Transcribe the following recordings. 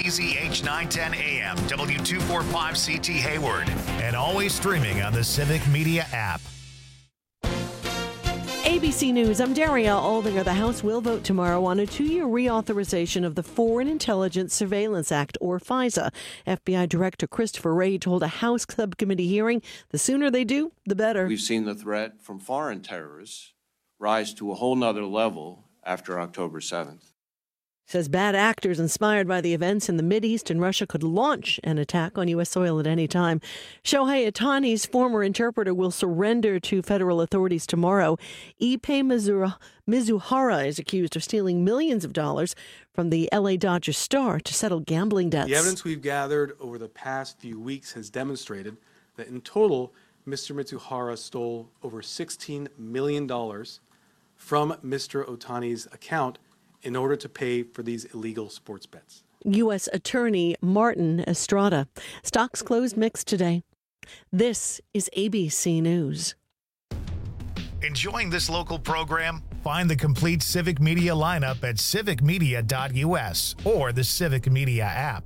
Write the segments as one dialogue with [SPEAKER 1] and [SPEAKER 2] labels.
[SPEAKER 1] WBZH 910 AM, W245CT Hayward, and always streaming on the Civic Media app.
[SPEAKER 2] ABC News, I'm Daria Aldinger. The House will vote tomorrow on a 2-year reauthorization of the Foreign Intelligence Surveillance Act, or FISA. FBI Director Christopher Wray told a House subcommittee hearing the sooner they do, the better.
[SPEAKER 3] We've seen the threat from foreign terrorists rise to a whole nother level after October 7th.
[SPEAKER 2] Says bad actors inspired by the events in the Mideast and Russia could launch an attack on U.S. soil at any time. Shohei Ohtani's former interpreter will surrender to federal authorities tomorrow. Ippei Mizuhara is accused of stealing millions of dollars from the L.A. Dodgers star to settle gambling debts.
[SPEAKER 4] The evidence we've gathered over the past few weeks has demonstrated that in total, Mr. Mizuhara stole over $16 million from Mr. Ohtani's account in order to pay for these illegal sports bets.
[SPEAKER 2] U.S. Attorney Martin Estrada. Stocks closed mixed today. This is ABC News.
[SPEAKER 1] Enjoying this local program? Find the complete Civic Media lineup at civicmedia.us or the Civic Media app.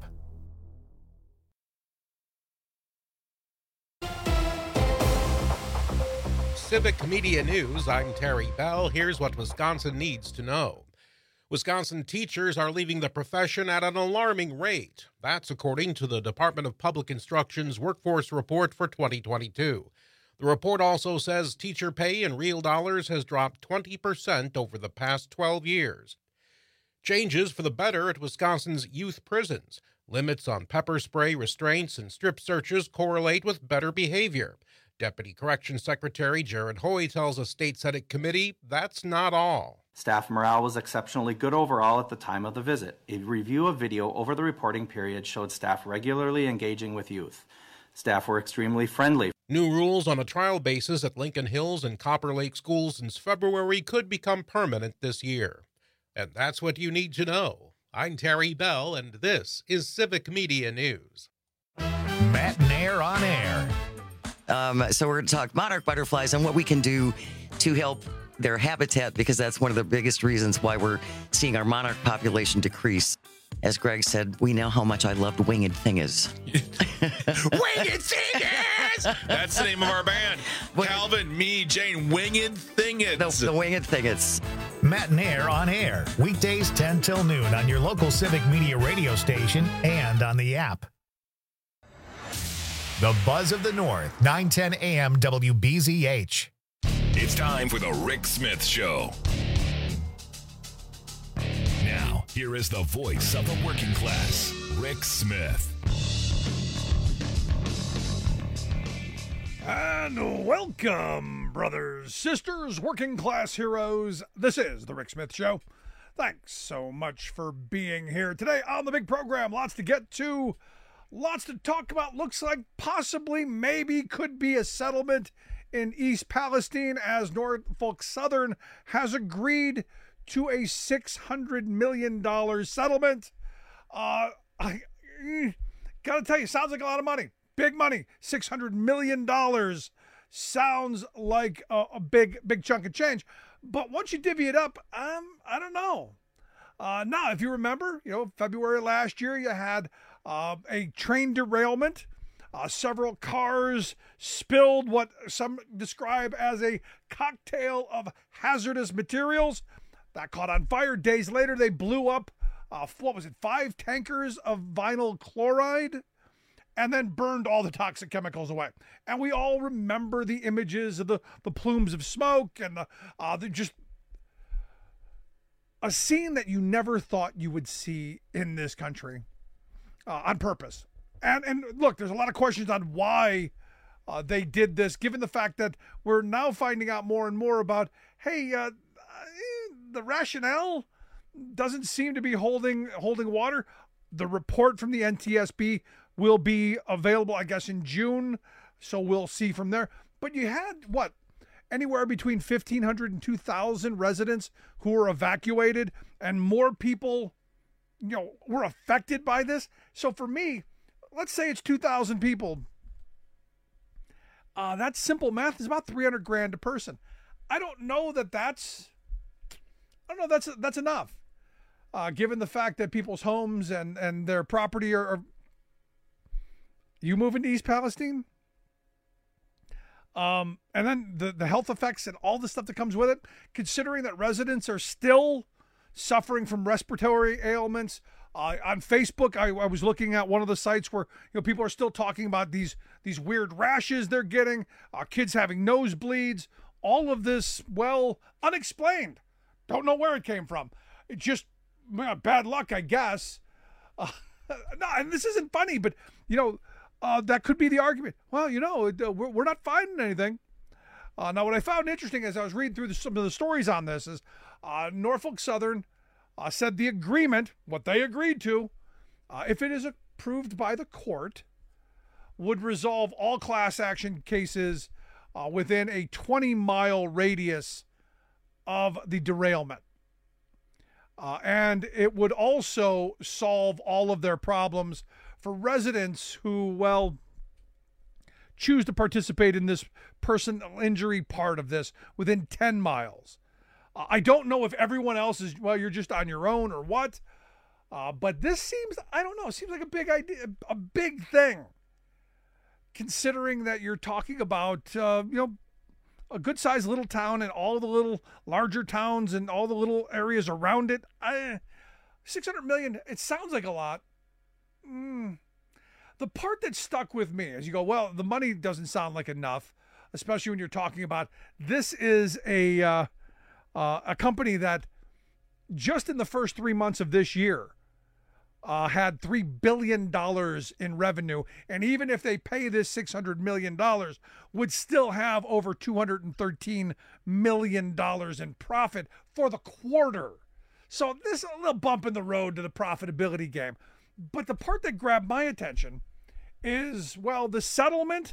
[SPEAKER 5] Civic Media News, I'm Terry Bell. Here's what Wisconsin needs to know. Wisconsin teachers are leaving the profession at an alarming rate. That's according to the Department of Public Instruction's Workforce Report for 2022. The report also says teacher pay in real dollars has dropped 20% over the past 12 years. Changes for the better at Wisconsin's youth prisons. Limits on pepper spray restraints and strip searches correlate with better behavior. Deputy Corrections Secretary Jared Hoy tells a state Senate committee that's not all.
[SPEAKER 6] Staff morale was exceptionally good overall at the time of the visit. A review of video over the reporting period showed staff regularly engaging with youth. Staff were extremely friendly.
[SPEAKER 5] New rules on a trial basis at Lincoln Hills and Copper Lake schools since February could become permanent this year. And that's what you need to know. I'm Terry Bell, and this is Civic Media News.
[SPEAKER 1] Matt and Air on Air.
[SPEAKER 7] So we're going to talk monarch butterflies and what we can do to help their habitat, because that's one of the biggest reasons why we're seeing our monarch population decrease. As Greg said, we know how much I loved Winged Thingers.
[SPEAKER 8] Winged Thingers! That's the name of our band. Calvin, me, Jane, Winged Thingers.
[SPEAKER 7] The Winged Thingers.
[SPEAKER 1] Matt and Air on Air. Weekdays 10 till noon on your local Civic Media radio station and on the app. The Buzz of the North, 910 AM WBZH.
[SPEAKER 8] It's time for the Rick Smith Show. Now, here is the voice of the working class, Rick Smith.
[SPEAKER 9] And welcome, brothers, sisters, working class heroes. This is the Rick Smith Show. Thanks so much for being here today on the big program. Lots to get to, lots to talk about. Looks like possibly, maybe, could be a settlement in East Palestine, as Norfolk Southern has agreed to a $600 million settlement. I gotta tell you, sounds like a lot of money. Big money. $600 million sounds like a big chunk of change. But once you divvy it up, I don't know. Now, if you remember, February last year, you had a train derailment. Several cars spilled what some describe as a cocktail of hazardous materials. That caught on fire. Days later, they blew up, 5 tankers of vinyl chloride, and then burned all the toxic chemicals away. And we all remember the images of the plumes of smoke and the just a scene that you never thought you would see in this country on purpose. And look, there's a lot of questions on why they did this, given the fact that we're now finding out more and more about, the rationale doesn't seem to be holding water. The report from the NTSB will be available, I guess, in June, so we'll see from there. But you had, anywhere between 1,500 and 2,000 residents who were evacuated, and more people, were affected by this. So for me, let's say it's 2,000 people. That's simple math. Is about $300,000 a person. I don't know that's enough. given the fact that people's homes and their property are you moving to East Palestine? And then the health effects and all the stuff that comes with it, considering that residents are still suffering from respiratory ailments. On Facebook, I was looking at one of the sites where people are still talking about these weird rashes they're getting, kids having nosebleeds, all of this, well, unexplained. Don't know where it came from. It just bad luck, I guess. No, and this isn't funny, but that could be the argument. Well, we're not finding anything. Now, what I found interesting as I was reading through some of the stories on this is Norfolk Southern said the agreement, what they agreed to, if it is approved by the court, would resolve all class action cases within a 20-mile radius of the derailment. And it would also solve all of their problems for residents who, well, choose to participate in this personal injury part of this within 10 miles. I don't know if everyone else is, well, you're just on your own or what. But this seems, I don't know, it seems like a big idea, a big thing, considering that you're talking about, a good-sized little town and all the little larger towns and all the little areas around it. $600 million, it sounds like a lot. The part that stuck with me is you go, well, the money doesn't sound like enough, especially when you're talking about this is a company that just in the first 3 months of this year had $3 billion in revenue. And even if they pay this $600 million, would still have over $213 million in profit for the quarter. So this is a little bump in the road to the profitability game. But the part that grabbed my attention is, well, the settlement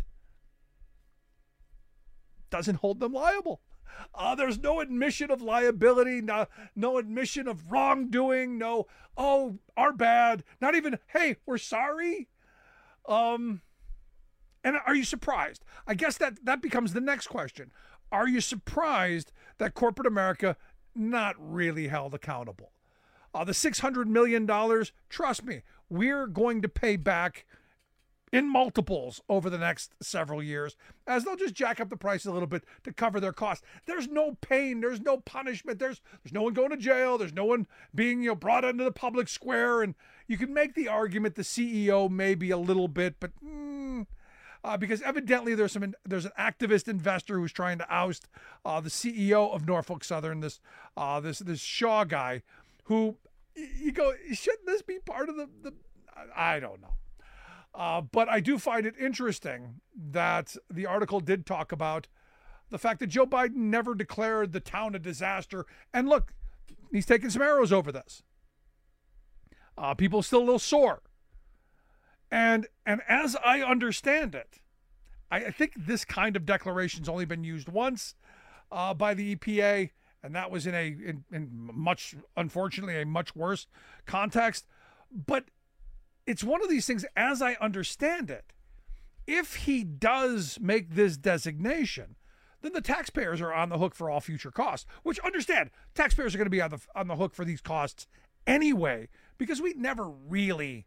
[SPEAKER 9] doesn't hold them liable. There's no admission of liability, no admission of wrongdoing, no, oh, our bad, not even, hey, we're sorry. And are you surprised? I guess that becomes the next question. Are you surprised that corporate America not really held accountable? The $600 million, trust me, we're going to pay back in multiples over the next several years, as they'll just jack up the price a little bit to cover their costs. There's no pain. There's no punishment. There's no one going to jail. There's no one being brought into the public square. And you can make the argument the CEO maybe a little bit, but because evidently there's an activist investor who's trying to oust the CEO of Norfolk Southern, this Shaw guy, who you go, shouldn't this be part of the I don't know. But I do find it interesting that the article did talk about the fact that Joe Biden never declared the town a disaster. And look, he's taking some arrows over this. People still a little sore. And as I understand it, I think this kind of declaration's only been used once by the EPA, and that was in much, unfortunately, a much worse context. But it's one of these things, as I understand it, if he does make this designation, then the taxpayers are on the hook for all future costs, which, understand, taxpayers are going to be on the hook for these costs anyway, because we never really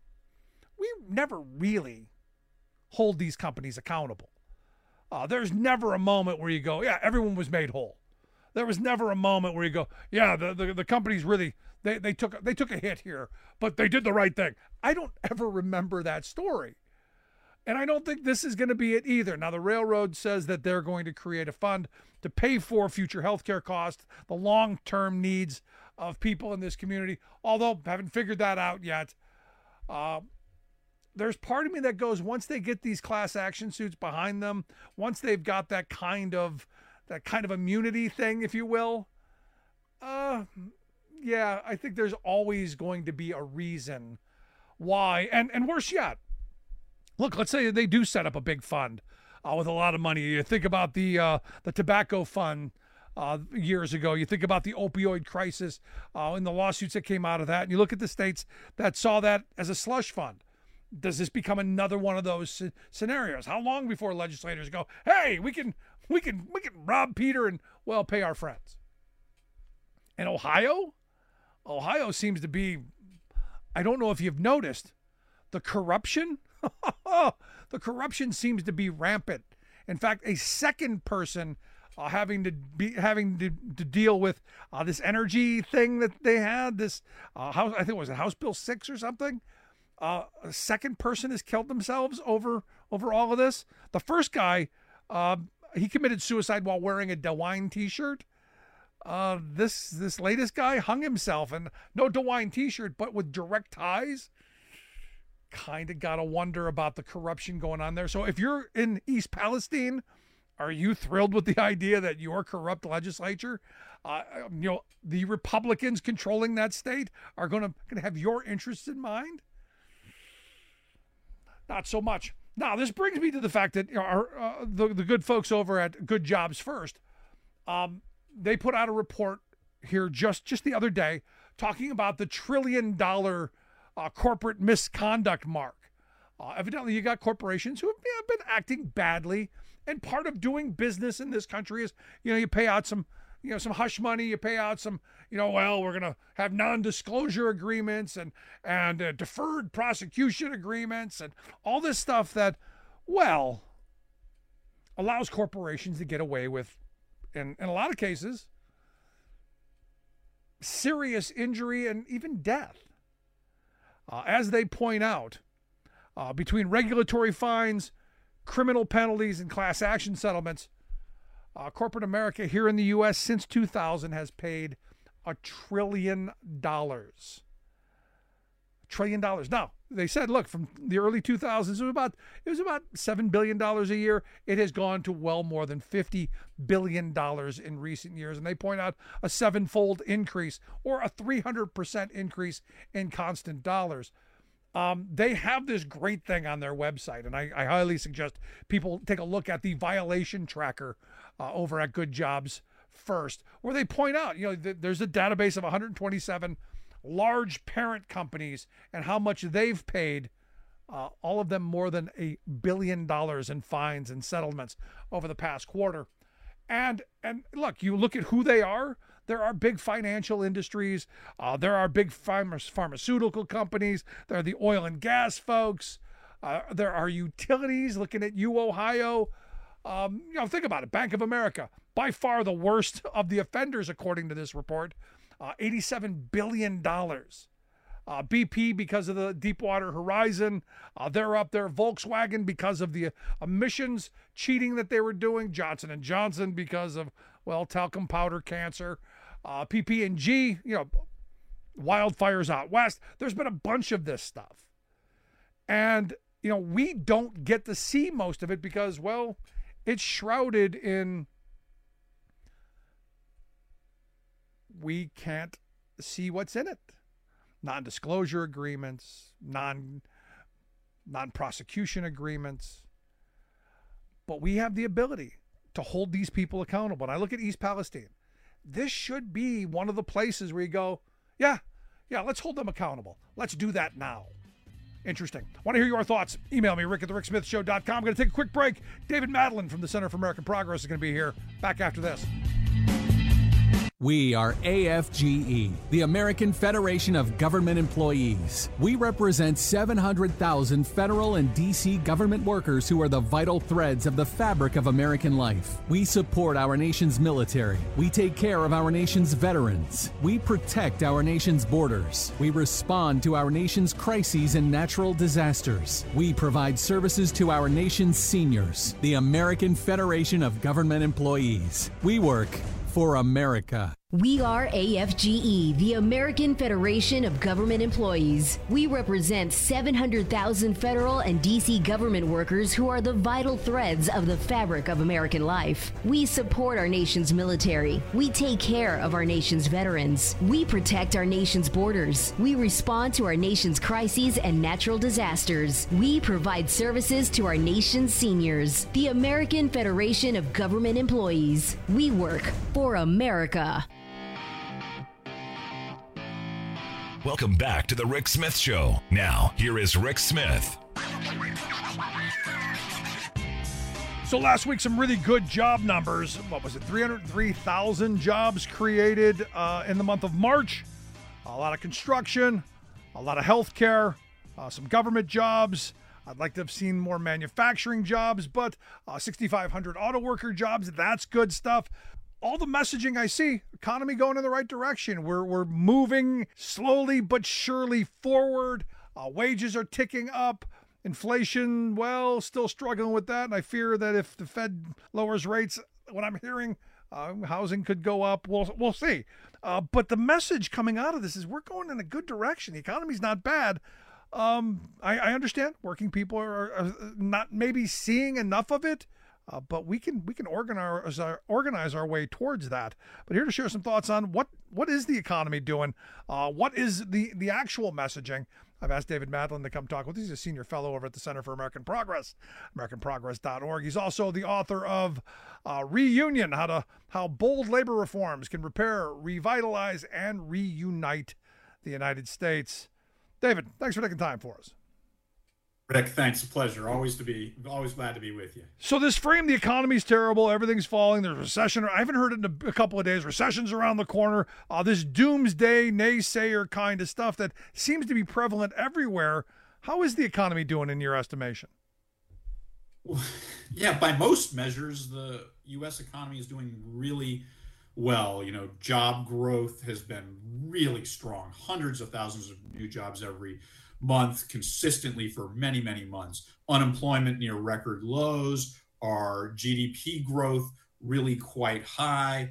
[SPEAKER 9] hold these companies accountable. There's never a moment where you go, yeah, everyone was made whole. There was never a moment where you go, yeah, the companies really, they took a hit here, but they did the right thing. I don't ever remember that story. And I don't think this is going to be it either. Now, the railroad says that they're going to create a fund to pay for future healthcare costs, the long-term needs of people in this community, although haven't figured that out yet. There's part of me that goes, once they get these class action suits behind them, once they've got that kind of immunity thing, if you will, yeah, I think there's always going to be a reason why. And worse yet, look, let's say they do set up a big fund with a lot of money. You think about the tobacco fund years ago. You think about the opioid crisis and the lawsuits that came out of that. And you look at the states that saw that as a slush fund. Does this become another one of those scenarios? How long before legislators go, hey, we can rob Peter and, well, pay our friends? In Ohio, Ohio seems to be, I don't know if you've noticed, the corruption. The corruption seems to be rampant. In fact, a second person having to deal with this energy thing that they had, this House, I think it was House Bill 6 or something. A second person has killed themselves over all of this. The first guy, he committed suicide while wearing a DeWine t-shirt. This latest guy hung himself, and no DeWine t-shirt, but with direct ties. Kind of got to wonder about the corruption going on there. So if you're in East Palestine, are you thrilled with the idea that your corrupt legislature, the Republicans controlling that state, are going to have your interests in mind? Not so much. Now, this brings me to the fact that the good folks over at Good Jobs First, they put out a report here just the other day talking about the $1 trillion corporate misconduct mark. Evidently, you got corporations who have been acting badly, and part of doing business in this country is, you pay out some hush money, you pay out some, we're going to have non-disclosure agreements and deferred prosecution agreements and all this stuff that, allows corporations to get away with, in a lot of cases, serious injury and even death. As they point out, between regulatory fines, criminal penalties, and class action settlements, corporate America here in the U.S. since 2000 has paid $1 trillion. $1 trillion. Now, they said, look, from the early 2000s, it was about $7 billion a year. It has gone to well more than $50 billion in recent years. And they point out a 7-fold increase, or a 300% increase in constant dollars. They have this great thing on their website, and I highly suggest people take a look at the violation tracker over at Good Jobs First, where they point out, there's a database of 127 large parent companies and how much they've paid, all of them more than $1 billion in fines and settlements over the past quarter. And look, you look at who they are. There are big financial industries. There are big pharmaceutical companies. There are the oil and gas folks. There are utilities. Looking at you, Ohio. Think about it. Bank of America, by far the worst of the offenders, according to this report. $87 billion. BP, because of the Deepwater Horizon, they're up there. Volkswagen, because of the emissions cheating that they were doing. Johnson & Johnson, because of, talcum powder cancer. PP&G, wildfires out west. There's been a bunch of this stuff. And, we don't get to see most of it because, it's shrouded in, we can't see what's in it. Non-disclosure agreements, non-prosecution agreements. But we have the ability to hold these people accountable. And I look at East Palestine. This should be one of the places where you go, yeah, let's hold them accountable. Let's do that now. Interesting. Want to hear your thoughts? Email me, rick@thericksmithshow.com. I'm going to take a quick break. David Madeline from the Center for American Progress is going to be here. Back after this.
[SPEAKER 10] We are AFGE, the American Federation of Government Employees. We represent 700,000 federal and D.C. government workers who are the vital threads of the fabric of American life. We support our nation's military. We take care of our nation's veterans. We protect our nation's borders. We respond to our nation's crises and natural disasters. We provide services to our nation's seniors. The American Federation of Government Employees. We work for America.
[SPEAKER 11] We are AFGE, the American Federation of Government Employees. We represent 700,000 federal and D.C. government workers who are the vital threads of the fabric of American life. We support our nation's military. We take care of our nation's veterans. We protect our nation's borders. We respond to our nation's crises and natural disasters. We provide services to our nation's seniors. The American Federation of Government Employees. We work for America.
[SPEAKER 12] Welcome back to the Rick Smith Show. Now, here is Rick Smith.
[SPEAKER 9] So last week, some really good job numbers. What was it? 303,000 jobs created in the month of March. a lot of construction, a lot of healthcare, some government jobs. I'd like to have seen more manufacturing jobs, but 6,500 auto worker jobs, that's good stuff. All the messaging I see, economy going in the right direction. We're moving slowly but surely forward. Wages are ticking up. Inflation, well, still struggling with that. And I fear that if the Fed lowers rates, what I'm hearing, housing could go up. We'll see. But the message coming out of this is we're going in a good direction. The economy's not bad. I understand working people are not maybe seeing enough of it, but we can organize our way towards that. But here to share some thoughts on what is the economy doing, what is the actual messaging. I've asked David Madeline to come talk with us. He's a senior fellow over at the Center for American Progress, AmericanProgress.org. He's also the author of Reunion: How Bold Labor Reforms Can Repair, Revitalize, and Reunite the United States. David, thanks for taking time for us.
[SPEAKER 13] Rick, thanks. A pleasure. Always glad to be with you.
[SPEAKER 9] So this frame, the economy's terrible, everything's falling, there's recession. I haven't heard it in a couple of days. Recession's around the corner. This doomsday, naysayer kind of stuff that seems to be prevalent everywhere. How is the economy doing in your estimation?
[SPEAKER 13] Yeah, by most measures, the U.S. economy is doing really well. Job growth has been really strong. Hundreds of thousands of new jobs every month, consistently for many, many months. Unemployment near record lows. Our GDP growth really quite high.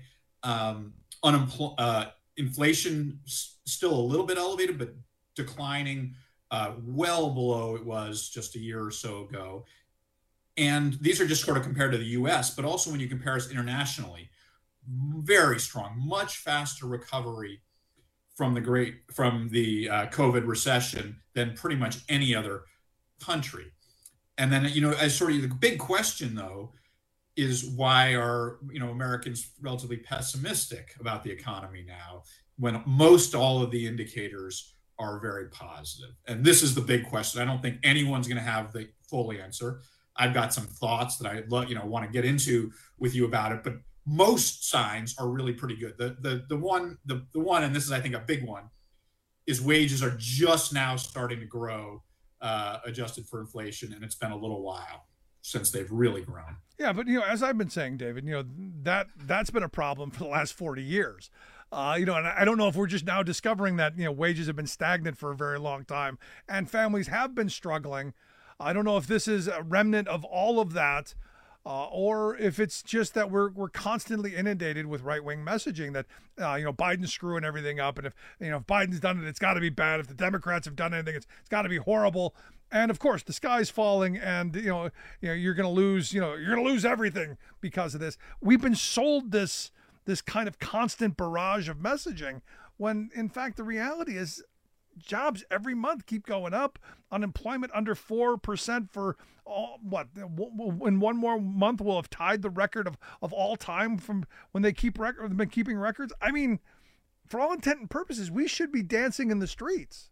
[SPEAKER 13] Inflation still a little bit elevated, but declining, well below it was just a year or so ago. And these are just sort of compared to the U.S., but also when you compare us internationally, very strong, much faster recovery from the COVID recession than pretty much any other country. And then, as sort of the big question though, is why are, Americans relatively pessimistic about the economy now when most all of the indicators are very positive? And this is the big question. I don't think anyone's going to have the full answer. I've got some thoughts that I want to get into with you about it, but most signs are really pretty good. The one, and this is, I think, a big one, is wages are just now starting to grow, adjusted for inflation, and it's been a little while since they've really grown.
[SPEAKER 9] Yeah, but as I've been saying, David, that's been a problem for the last 40 years. And I don't know if we're just now discovering that wages have been stagnant for a very long time, and families have been struggling. I don't know if this is a remnant of all of that. Or if it's just that we're constantly inundated with right-wing messaging that Biden's screwing everything up, and if Biden's done it, it's got to be bad. If the Democrats have done anything, it's got to be horrible. And of course, the sky's falling, and you're going to lose everything because of this. We've been sold this kind of constant barrage of messaging, when in fact the reality is, jobs every month keep going up. Unemployment under 4% for in one more month will have tied the record of all time from when they've been keeping records. I mean, for all intent and purposes, we should be dancing in the streets.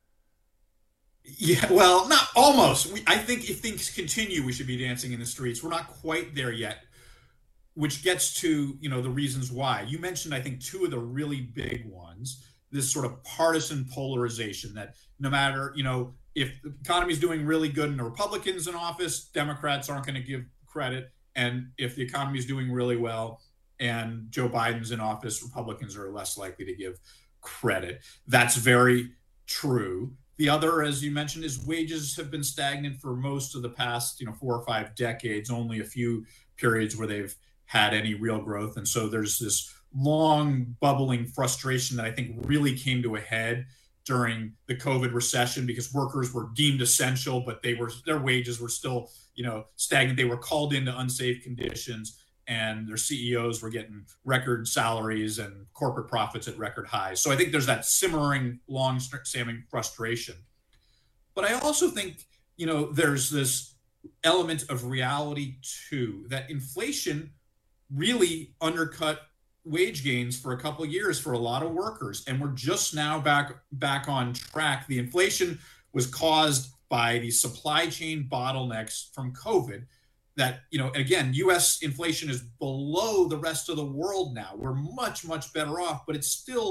[SPEAKER 13] Yeah, well, not almost. I think if things continue, we should be dancing in the streets. We're not quite there yet, which gets to the reasons why. You mentioned, I think, two of the really big ones. This sort of partisan polarization that no matter, if the economy is doing really good and the Republicans in office, Democrats aren't going to give credit. And if the economy is doing really well and Joe Biden's in office, Republicans are less likely to give credit. That's very true. The other, as you mentioned, is wages have been stagnant for most of the past, 4 or 5 decades, only a few periods where they've had any real growth. And so there's this long bubbling frustration that I think really came to a head during the COVID recession, because workers were deemed essential, but their wages were still, stagnant. They were called into unsafe conditions, and their CEOs were getting record salaries and corporate profits at record highs. So I think there's that simmering, long-standing frustration. But I also think, there's this element of reality too, that inflation really undercut wage gains for a couple of years for a lot of workers, and we're just now back on track. The inflation was caused by the supply chain bottlenecks from COVID. That again, U.S. inflation is below the rest of the world now. We're much better off, but it's still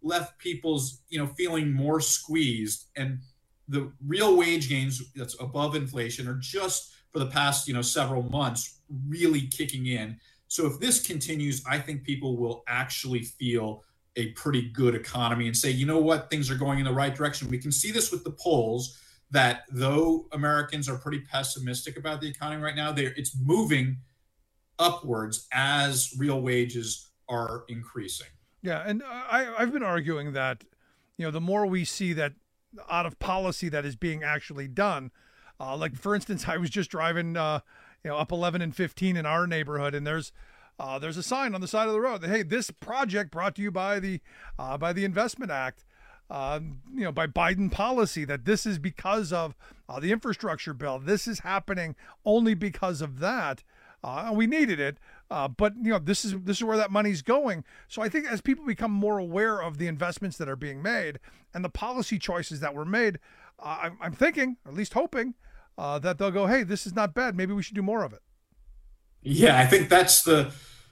[SPEAKER 13] left people's, feeling more squeezed. And the real wage gains that's above inflation are just for the past, several months really kicking in. So if this continues, I think people will actually feel a pretty good economy and say, you know what, things are going in the right direction. We can see this with the polls that though Americans are pretty pessimistic about the economy right now, it's moving upwards as real wages are increasing.
[SPEAKER 9] Yeah, and I've been arguing that, the more we see that out of policy that is being actually done, like for instance, I was just driving, up 11 and 15 in our neighborhood, and there's a sign on the side of the road that, hey, this project brought to you by the Investment Act, by Biden policy, that this is because of the infrastructure bill. This is happening only because of that. We needed it, but this is where that money's going. So I think as people become more aware of the investments that are being made and the policy choices that were made, I'm thinking, or at least hoping, that they'll go, hey, this is not bad. Maybe we should do more of it.
[SPEAKER 13] Yeah, I think that's the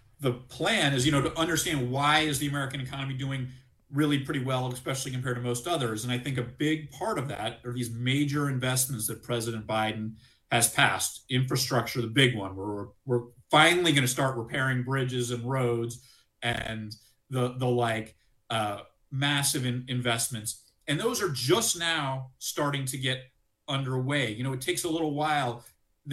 [SPEAKER 13] plan is, to understand why is the American economy doing really pretty well, especially compared to most others. And I think a big part of that are these major investments that President Biden has passed. Infrastructure, the big one, where we're finally going to start repairing bridges and roads and the massive investments. And those are just now starting to get underway. It takes a little while.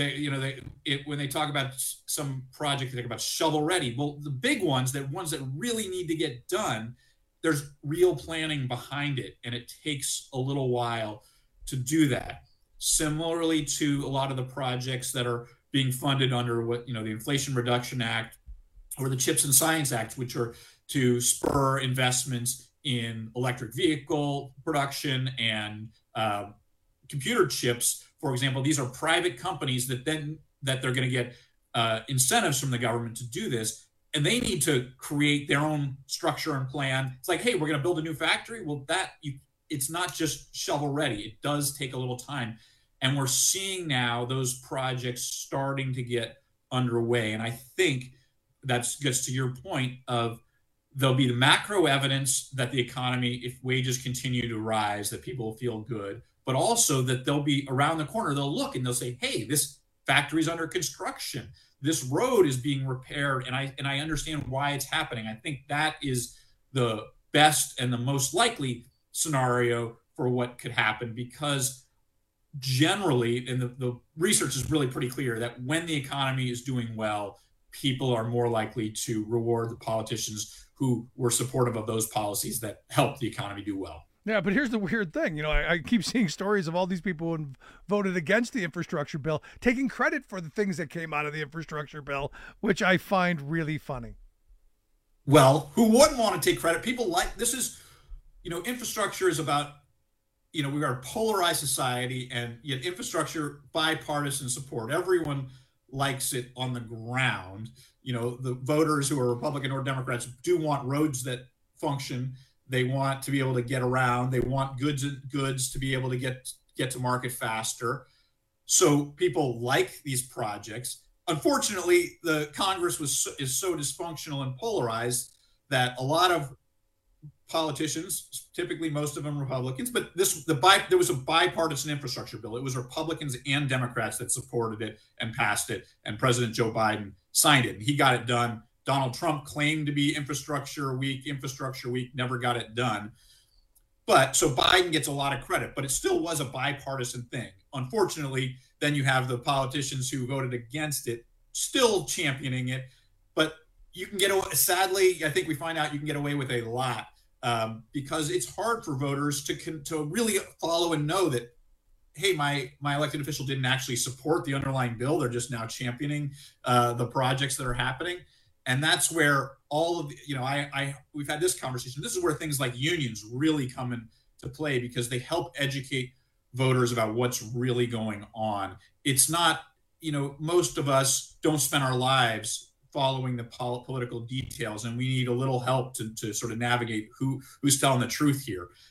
[SPEAKER 13] When they talk about some project, they talk about shovel ready. Well, the big ones that really need to get done, there's real planning behind it, and it takes a little while to do that. Similarly to a lot of the projects that are being funded under the Inflation Reduction Act or the CHIPS and Science Act, which are to spur investments in electric vehicle production and computer chips, for example. These are private companies that they're going to get incentives from the government to do this, and they need to create their own structure and plan. It's like, hey, we're going to build a new factory. Well, it's not just shovel ready. It does take a little time. And we're seeing now those projects starting to get underway. And I think that gets to your point of there'll be the macro evidence that the economy, if wages continue to rise, that people will feel good, but also that they'll be around the corner. They'll look and they'll say, hey, this factory's under construction. This road is being repaired. And I understand why it's happening. I think that is the best and the most likely scenario for what could happen, because generally, and the research is really pretty clear, that when the economy is doing well, people are more likely to reward the politicians who were supportive of those policies that help the economy do well.
[SPEAKER 9] Yeah, but here's the weird thing. I keep seeing stories of all these people who voted against the infrastructure bill taking credit for the things that came out of the infrastructure bill, which I find really funny.
[SPEAKER 13] Well, who wouldn't want to take credit? People like this is, infrastructure is about, we are a polarized society, and yet infrastructure, bipartisan support. Everyone likes it on the ground. The voters who are Republican or Democrats do want roads that function. They want to be able to get around. They want goods to be able to get to market faster. So people like these projects. Unfortunately, the Congress is so dysfunctional and polarized that a lot of politicians, typically most of them Republicans, but there was a bipartisan infrastructure bill. It was Republicans and Democrats that supported it and passed it, and President Joe Biden signed it. And he got it done. Donald Trump claimed to be infrastructure week, never got it done. But so Biden gets a lot of credit, but it still was a bipartisan thing. Unfortunately, then you have the politicians who voted against it still championing it. But you can sadly, I think we find out you can get away with a lot. Because it's hard for voters to really follow and know that, hey, my elected official didn't actually support the underlying bill. They're just now championing the projects that are happening. And that's where all of we've had this conversation. This is where things like unions really come into play, because they help educate voters about what's really going on. It's not, most of us don't spend our lives following the political details, and we need a little help to sort of navigate who's telling the truth here.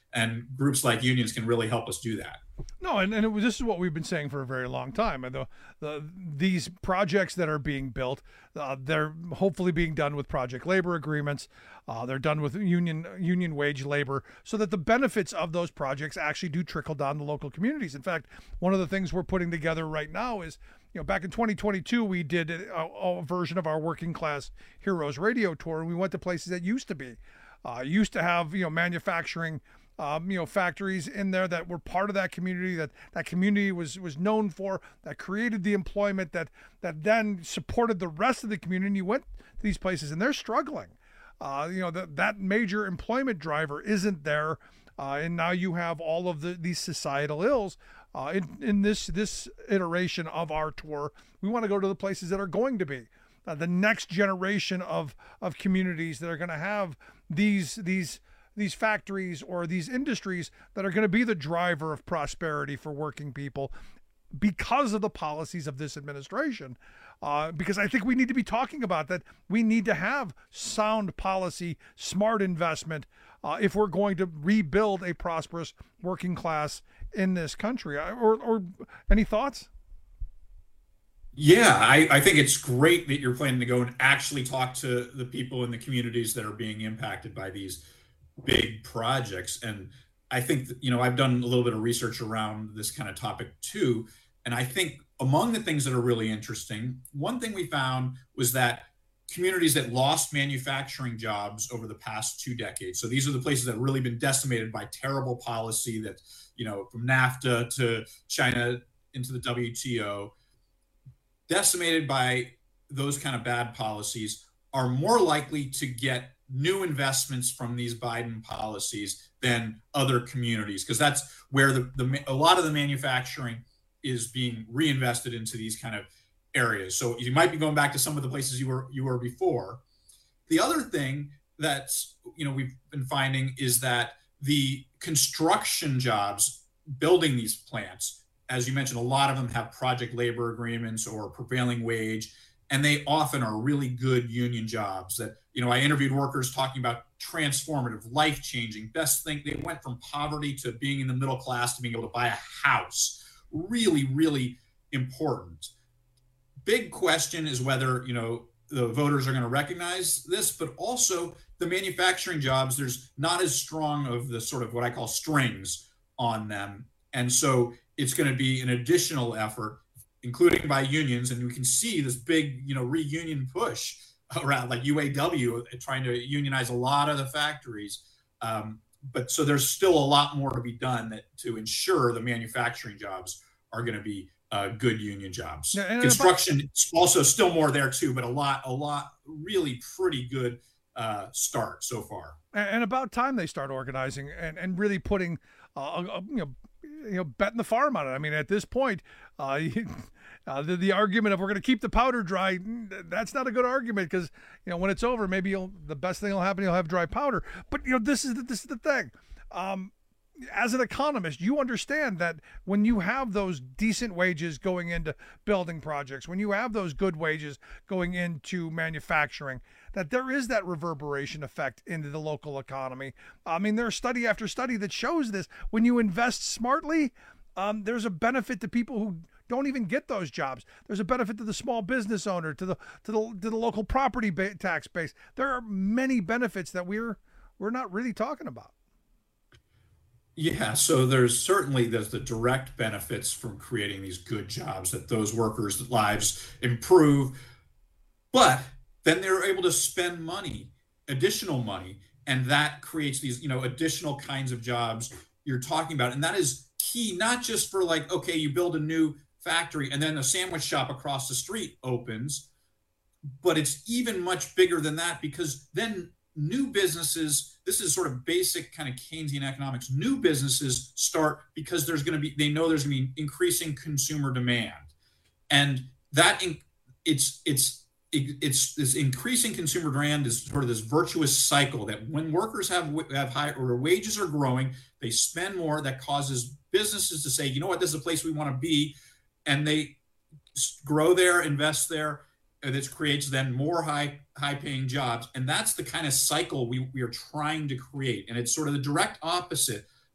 [SPEAKER 13] And groups like unions can really help us do that.
[SPEAKER 9] No, and this is what we've been saying for a very long time. And these projects that are being built, they're hopefully being done with project labor agreements. They're done with union wage labor, so that the benefits of those projects actually do trickle down to local communities. In fact, one of the things we're putting together right now is, back in 2022, we did a version of our Working Class Heroes radio tour, and we went to places that used to have manufacturing. Factories in there that were part of that community, that community was known for, that created the employment that then supported the rest of the community. And you went to these places and they're struggling. That major employment driver isn't there. And now you have all of these societal ills. In this iteration of our tour, we want to go to the places that are going to be the next generation of communities that are going to have these factories or these industries that are going to be the driver of prosperity for working people because of the policies of this administration. Because I think we need to be talking about that. We need to have sound policy, smart investment, if we're going to rebuild a prosperous working class in this country. Or any thoughts?
[SPEAKER 13] Yeah, I think it's great that you're planning to go and actually talk to the people in the communities that are being impacted by these big projects. And I think that, I've done a little bit of research around this kind of topic too. And I think among the things that are really interesting, one thing we found was that communities that lost manufacturing jobs over the past 2 decades. So these are the places that have really been decimated by terrible policy that, from NAFTA to China into the WTO, decimated by those kind of bad policies, are more likely to get new investments from these Biden policies than other communities, because that's where a lot of the manufacturing is being reinvested into these kind of areas. So you might be going back to some of the places you were before. The other thing that's we've been finding is that the construction jobs building these plants, as you mentioned, a lot of them have project labor agreements or prevailing wage, and they often are really good union jobs that, I interviewed workers talking about transformative, life-changing, best thing. They went from poverty to being in the middle class to being able to buy a house. Really, really important. Big question is whether, the voters are going to recognize this, but also the manufacturing jobs, there's not as strong of the sort of what I call strings on them. And so it's going to be an additional effort, including by unions. And we can see this big, reunion push around, like UAW trying to unionize a lot of the factories. But so there's still a lot more to be done to ensure the manufacturing jobs are going to be good union jobs. Yeah, construction also still more there too, but a lot really pretty good start so far.
[SPEAKER 9] And about time they start organizing and really putting betting the farm on it. I mean, at this point, the argument of we're going to keep the powder dry, that's not a good argument, because when it's over, maybe the best thing will happen, you'll have dry powder. But this is the thing. As an economist, you understand that when you have those decent wages going into building projects, when you have those good wages going into manufacturing, that there is that reverberation effect into the local economy. I mean, there's study after study that shows this. When you invest smartly, there's a benefit to people who don't even get those jobs. There's a benefit to the small business owner, to the local property tax base. There are many benefits that we're not really talking about.
[SPEAKER 13] Yeah, so there's the direct benefits from creating these good jobs, that those workers' lives improve, but then they're able to spend money, additional money, and that creates these, additional kinds of jobs you're talking about. And that is key, not just for you build a new factory and then a sandwich shop across the street opens, but it's even much bigger than that, because then new businesses, this is sort of basic kind of Keynesian economics, new businesses start because they know there's going to be increasing consumer demand. And that it's this increasing consumer demand is sort of this virtuous cycle that when workers have high, or wages are growing, they spend more. That causes businesses to say, this is a place we want to be. And they grow there, invest there. And this creates then more high-paying jobs. And that's the kind of cycle we are trying to create. And it's sort of the direct opposite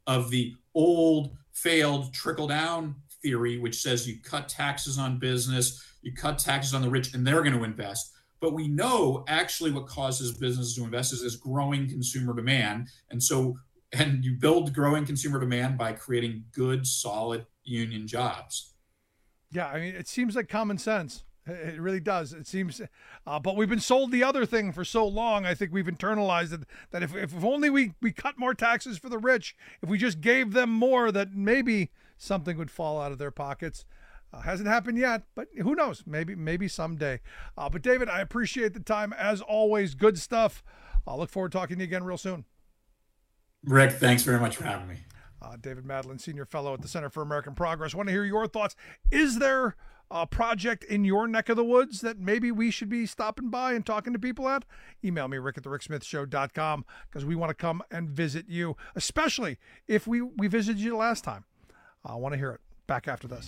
[SPEAKER 13] of the old failed trickle-down theory, which says you cut taxes on business, you cut taxes on the rich, and they're going to invest. But we know actually what causes businesses to invest is growing consumer demand. And you build growing consumer demand by creating good, solid union jobs.
[SPEAKER 9] Yeah, I mean, it seems like common sense. It really does. It seems, but we've been sold the other thing for so long. I think we've internalized it, that if only we cut more taxes for the rich, if we just gave them more, that maybe something would fall out of their pockets. Hasn't happened yet, but who knows? Maybe someday. But David, I appreciate the time as always. Good stuff. I'll look forward to talking to you again real soon.
[SPEAKER 13] Rick, thanks very much for having me.
[SPEAKER 9] David Madeline, Senior Fellow at the Center for American Progress. Want to hear your thoughts. Is there a project in your neck of the woods that maybe we should be stopping by and talking to people at? Email me, rick@thericksmithshow.com, because we want to come and visit you, especially if we visited you last time. I want to hear it. Back after this.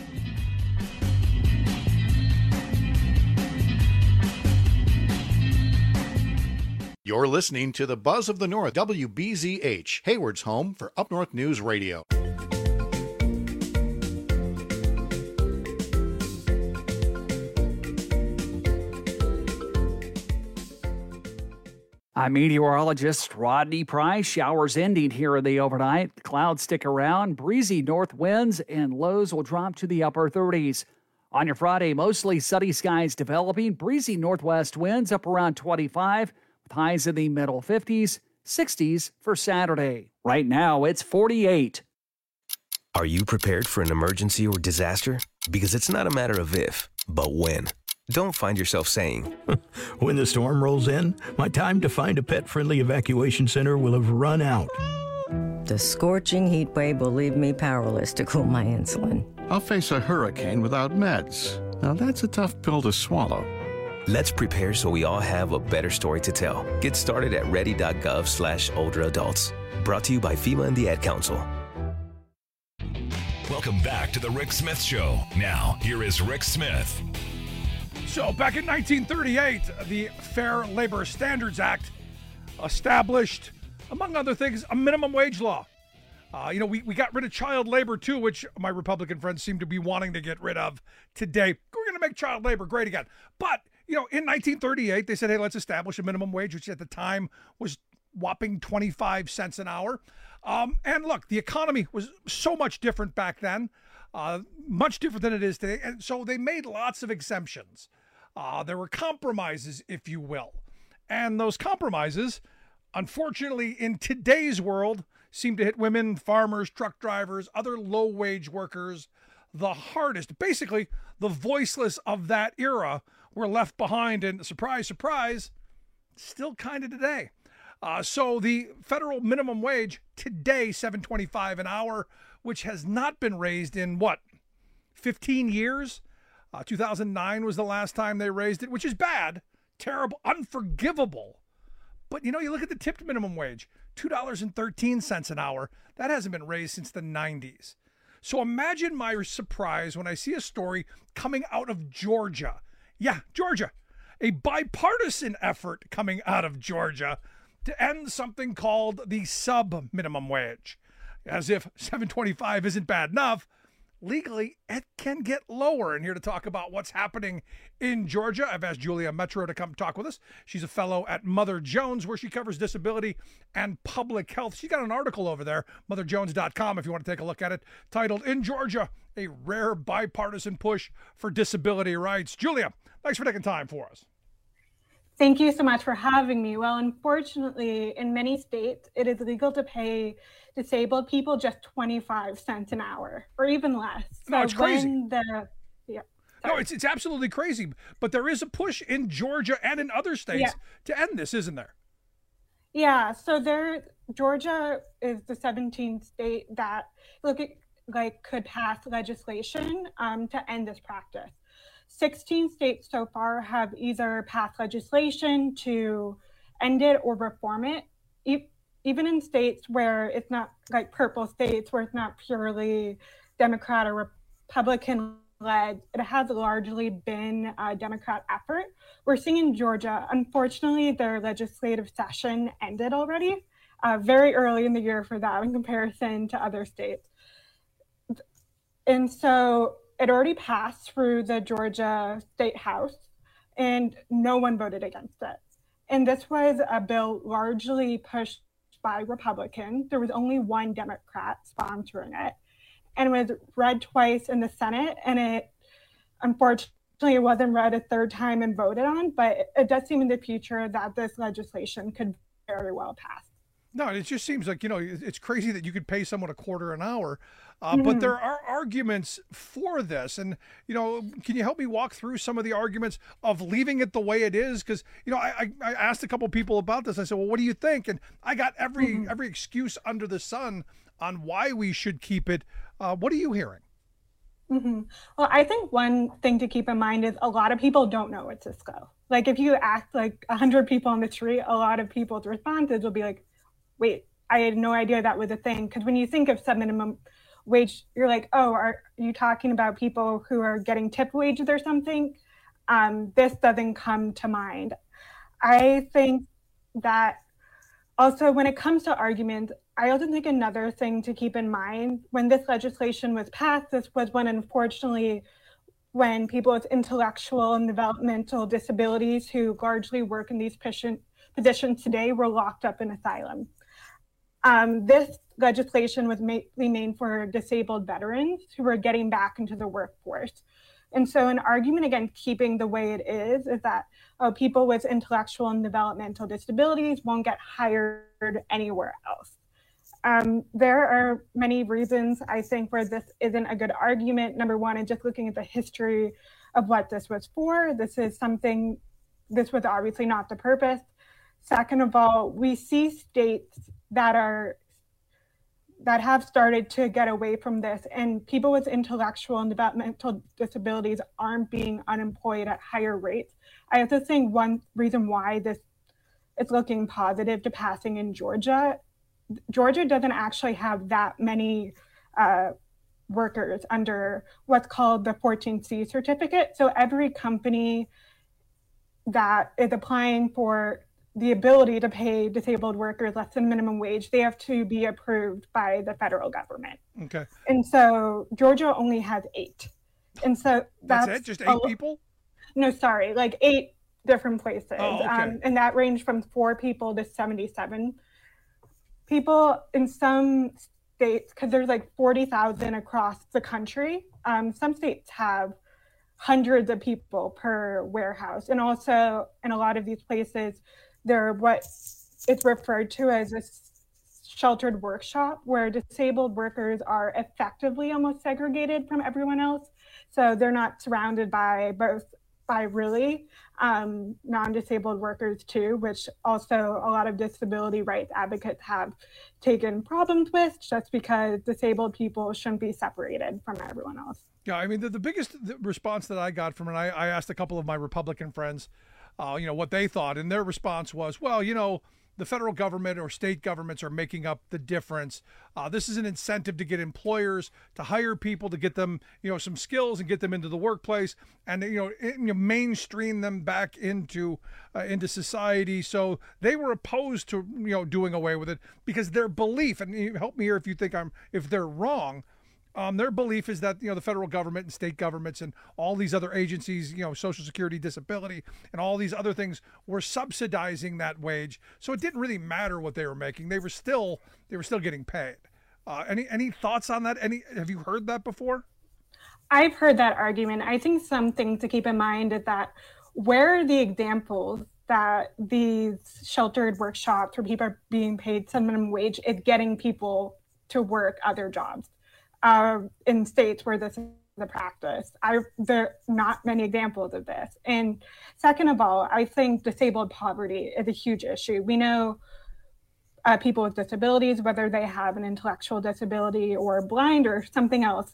[SPEAKER 14] You're listening to the Buzz of the North, WBZH, Hayward's home for Up North News Radio.
[SPEAKER 15] I'm meteorologist Rodney Price. Showers ending here in the overnight. The clouds stick around, breezy north winds, and lows will drop to the upper 30s. On your Friday, mostly sunny skies developing, breezy northwest winds up around 25, with highs in the middle 50s, 60s for Saturday. Right now, it's 48.
[SPEAKER 16] Are you prepared for an emergency or disaster? Because it's not a matter of if, but when. Don't find yourself saying,
[SPEAKER 17] when the storm rolls in, my time to find a pet-friendly evacuation center will have run out.
[SPEAKER 18] The scorching heat wave will leave me powerless to cool my insulin.
[SPEAKER 19] I'll face a hurricane without meds. Now that's a tough pill to swallow.
[SPEAKER 16] Let's prepare so we all have a better story to tell. Get started at ready.gov/older adults. Brought to you by FEMA and the Ad Council.
[SPEAKER 12] Welcome back to the Rick Smith Show. Now, here is Rick Smith.
[SPEAKER 9] So back in 1938, the Fair Labor Standards Act established, among other things, a minimum wage law. We got rid of child labor too, which my Republican friends seem to be wanting to get rid of today. We're going to make child labor great again. But, in 1938, they said, hey, let's establish a minimum wage, which at the time was whopping 25 cents an hour. And look, the economy was so much different back then, much different than it is today. And so they made lots of exemptions. There were compromises, if you will. And those compromises, unfortunately, in today's world, seem to hit women, farmers, truck drivers, other low-wage workers the hardest. Basically, the voiceless of that era were left behind, and surprise, surprise, still kind of today. So the federal minimum wage today, $7.25 an hour, which has not been raised in, 15 years? 2009 was the last time they raised it, which is bad, terrible, unforgivable. But, you look at the tipped minimum wage, $2.13 an hour. That hasn't been raised since the 90s. So imagine my surprise when I see a story coming out of Georgia. Yeah, Georgia. A bipartisan effort coming out of Georgia to end something called the sub-minimum wage. As if $7.25 isn't bad enough, legally, it can get lower. And here to talk about what's happening in Georgia, I've asked Julia Metro to come talk with us. She's a fellow at Mother Jones, where she covers disability and public health. She's got an article over there, motherjones.com, if you want to take a look at it, titled, In Georgia, a Rare Bipartisan Push for Disability Rights. Julia, thanks for taking time for us.
[SPEAKER 20] Thank you so much for having me. Well, unfortunately, in many states, it is legal to pay disabled people just 25 cents an hour or even less.
[SPEAKER 9] No, it's crazy. No, it's absolutely crazy. But there is a push in Georgia and in other states to end this, isn't there?
[SPEAKER 20] Yeah, so Georgia is the 17th state that could pass legislation to end this practice. 16 states so far have either passed legislation to end it or reform it. Even in states where it's not purple states, where it's not purely Democrat or Republican led, it has largely been a Democrat effort. We're seeing in Georgia, unfortunately, their legislative session ended already. very early in the year for that in comparison to other states. And so it already passed through the Georgia State House, and no one voted against it. And this was a bill largely pushed by Republicans. There was only one Democrat sponsoring it. And it was read twice in the Senate, and it unfortunately wasn't read a third time and voted on, but it does seem in the future that this legislation could very well pass.
[SPEAKER 9] No, it just seems like, it's crazy that you could pay someone $0.25 an hour. But there are arguments for this. And, can you help me walk through some of the arguments of leaving it the way it is? Because, I asked a couple people about this. I said, well, what do you think? And I got every excuse under the sun on why we should keep it. What are you hearing?
[SPEAKER 20] Well, I think one thing to keep in mind is a lot of people don't know what Cisco. Like if you ask like 100 people on the street, a lot of people's responses will be like, wait, I had no idea that was a thing. Because when you think of sub-minimum wage, you're like, oh, are you talking about people who are getting tip wages or something? This doesn't come to mind. I think that also when it comes to arguments, I also think another thing to keep in mind when this legislation was passed, this was when unfortunately when people with intellectual and developmental disabilities who largely work in these positions today were locked up in asylum. This legislation was mainly made for disabled veterans who were getting back into the workforce. And so an argument against keeping the way it is that people with intellectual and developmental disabilities won't get hired anywhere else. There are many reasons I think where this isn't a good argument. Number one, and just looking at the history of what this was for, this was obviously not the purpose. Second of all, we see states that have started to get away from this, and people with intellectual and developmental disabilities aren't being unemployed at higher rates. I also think one reason why this is looking positive to passing in Georgia doesn't actually have that many workers under what's called the 14C certificate. So every company that is applying for the ability to pay disabled workers less than minimum wage, they have to be approved by the federal government.
[SPEAKER 9] Okay.
[SPEAKER 20] And so Georgia only has 8. And so
[SPEAKER 9] that's it? Just 8 people?
[SPEAKER 20] No, sorry, like 8 different places.
[SPEAKER 9] Oh, okay.
[SPEAKER 20] And that ranged from 4 people to 77 people. In some states, because there's like 40,000 across the country, some states have hundreds of people per warehouse. And also in a lot of these places, they're what it's referred to as a sheltered workshop, where disabled workers are effectively almost segregated from everyone else. So they're not surrounded by really non-disabled workers too, which also a lot of disability rights advocates have taken problems with, just because disabled people shouldn't be separated from everyone else.
[SPEAKER 9] Yeah, I mean, the biggest response that I got from it, I asked a couple of my Republican friends, what they thought, and their response was, well, the federal government or state governments are making up the difference. This is an incentive to get employers to hire people, to get them, some skills and get them into the workplace, and mainstream them back into society. So they were opposed to doing away with it because their belief, and help me here if you think if they're wrong. Their belief is that, the federal government and state governments and all these other agencies, Social Security, disability, and all these other things were subsidizing that wage. So it didn't really matter what they were making. They were still getting paid. Any thoughts on that? Have you heard that before?
[SPEAKER 20] I've heard that argument. I think something to keep in mind is that where are the examples that these sheltered workshops where people are being paid some minimum wage is getting people to work other jobs? In states where this is the practice. There are not many examples of this. And second of all, I think disabled poverty is a huge issue. We know people with disabilities, whether they have an intellectual disability or blind or something else,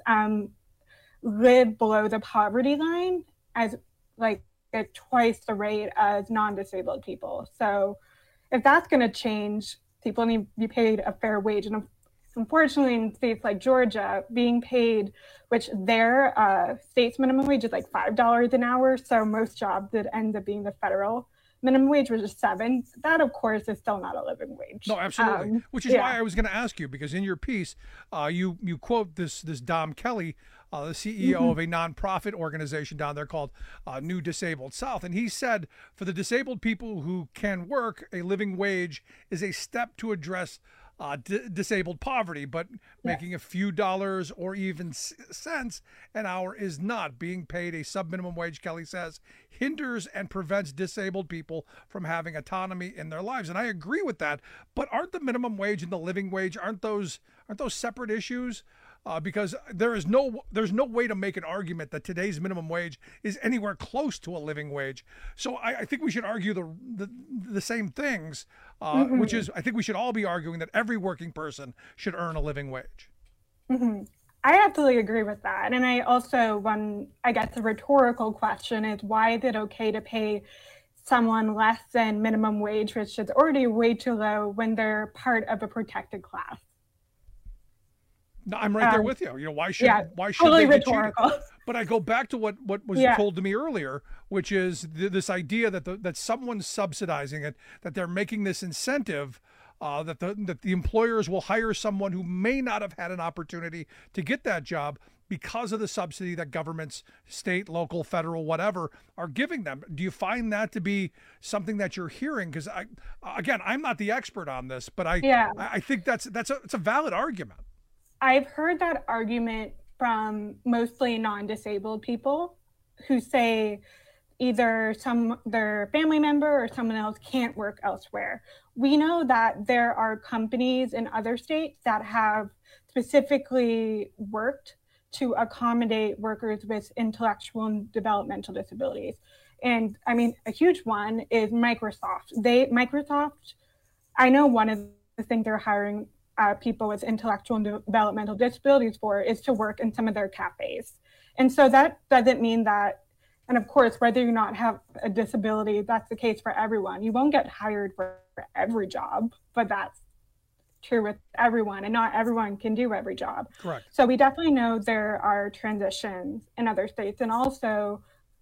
[SPEAKER 20] live below the poverty line as like at twice the rate as non-disabled people. So if that's going to change, people need to be paid a fair wage. And unfortunately, in states like Georgia, being paid, which their state's minimum wage is like $5 an hour. So most jobs that end up being the federal minimum wage was $7. That, of course, is still not a living wage.
[SPEAKER 9] No, absolutely. Which is why I was going to ask you, because in your piece, you quote this Dom Kelly, the CEO of a nonprofit organization down there called New Disabled South. And he said, for the disabled people who can work, a living wage is a step to address disabled poverty, but making a few dollars or even cents an hour is not. Being paid a sub-minimum wage, Kelly says, hinders and prevents disabled people from having autonomy in their lives. And I agree with that. But aren't the minimum wage and the living wage, aren't those separate issues? Because there's no way to make an argument that today's minimum wage is anywhere close to a living wage. So I think we should argue the same things, which is I think we should all be arguing that every working person should earn a living wage.
[SPEAKER 20] I absolutely agree with that. And I also, I guess the rhetorical question is, why is it okay to pay someone less than minimum wage, which is already way too low, when they're part of a protected class?
[SPEAKER 9] No, I'm right there with you. You know, why should
[SPEAKER 20] totally
[SPEAKER 9] they be
[SPEAKER 20] rhetorical.
[SPEAKER 9] cheated? But I go back to what was told to me earlier, which is this idea that someone's subsidizing it, that they're making this incentive, that the employers will hire someone who may not have had an opportunity to get that job because of the subsidy that governments, state, local, federal, whatever, are giving them. Do you find that to be something that you're hearing? Because I'm not the expert on this, but I think it's a valid argument.
[SPEAKER 20] I've heard that argument from mostly non-disabled people who say either their family member or someone else can't work elsewhere. We know that there are companies in other states that have specifically worked to accommodate workers with intellectual and developmental disabilities. And I mean, a huge one is Microsoft. I know one of the things they're hiring people with intellectual and developmental disabilities for is to work in some of their cafes. And so that doesn't mean that, and of course, whether you not have a disability, that's the case for everyone. You won't get hired for every job, but that's true with everyone, and not everyone can do every job.
[SPEAKER 9] Correct.
[SPEAKER 20] So we definitely know there are transitions in other states, and also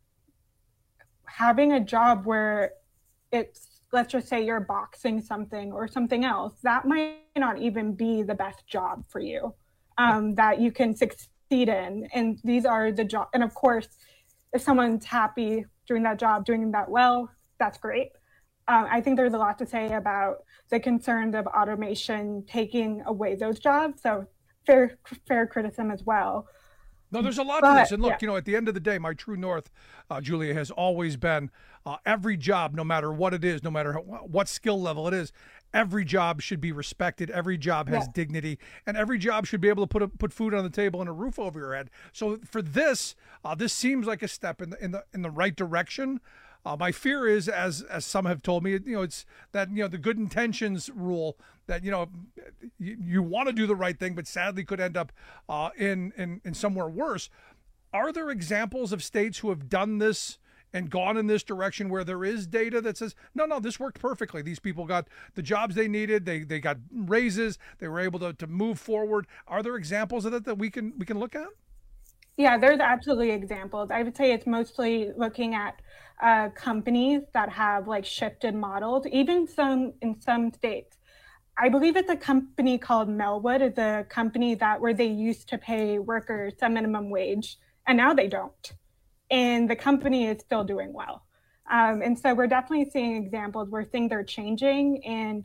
[SPEAKER 20] having a job where it's, let's just say you're boxing something or something else, that might not even be the best job for you, that you can succeed in. And these are the jobs. And of course, if someone's happy doing that job, doing that well, that's great. I think there's a lot to say about the concerns of automation taking away those jobs. So fair criticism as well.
[SPEAKER 9] No, there's a lot to this. And look, at the end of the day, my true north, Julia, has always been every job, no matter what it is, no matter what skill level it is, every job should be respected. Every job has dignity, and every job should be able to put food on the table and a roof over your head. So for this seems like a step in the right direction. My fear is, as some have told me, it's that, the good intentions rule, that, you want to do the right thing, but sadly could end up in somewhere worse. Are there examples of states who have done this and gone in this direction where there is data that says, no, this worked perfectly. These people got the jobs they needed. They got raises. They were able to move forward. Are there examples of that we can look at?
[SPEAKER 20] Yeah, there's absolutely examples. I would say it's mostly looking at companies that have shifted models, even in some states. I believe it's a company called Melwood. It's a company where they used to pay workers a minimum wage, and now they don't. And the company is still doing well. And so we're definitely seeing examples where things are changing, and